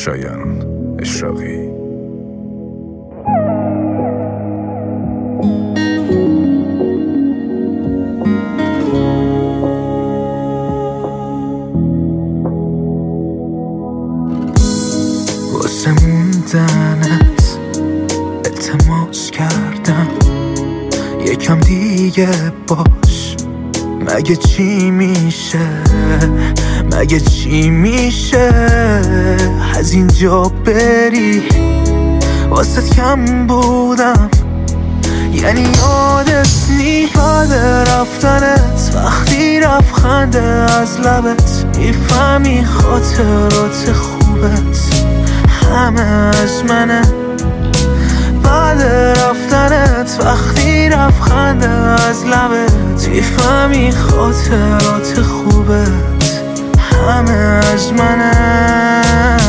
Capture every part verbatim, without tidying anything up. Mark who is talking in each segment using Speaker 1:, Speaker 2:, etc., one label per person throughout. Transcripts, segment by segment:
Speaker 1: شایان اشراقی. واسه موندنت التماس کردم یکم دیگه باش، مگه چی میشه، مگه چی میشه از اینجا بری؟ واسه کم بودم یعنی یادت نی، یاد رفتنت وقتی رفت خنده از لبت، میفهمی خاطرات خوبت همه از منه. بعد رفتنت وقتی رفت خنده از لبت، میفهمی خاطرات خوبت همه از منه.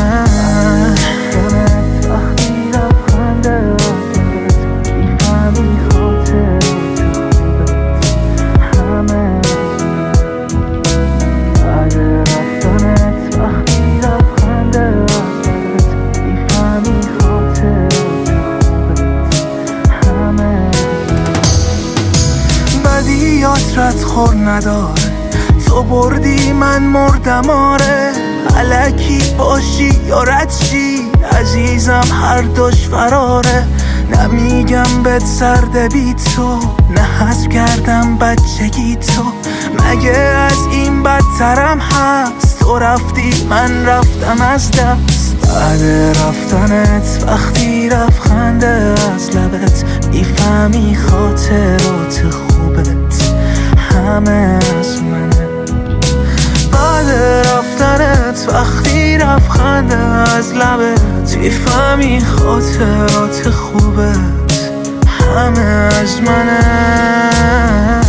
Speaker 1: رد خور نداره، تو بردی من مردم آره، الکی باشی یا رد شی عزیزم هر دوش فراره. نمیگم بهت سرده بی تو، نه حذف کردم بچگی تو، مگه از این بدترم هست؟ تو رفتی من رفتم از دست. بعد رفتنت وقتی رفت خنده از لبت، میفهمی خاطرات خوبت همه از منه. بعد رفتنت وقتی رفت خنده از لبت، میفهمی خاطرات خوبت همه از منه.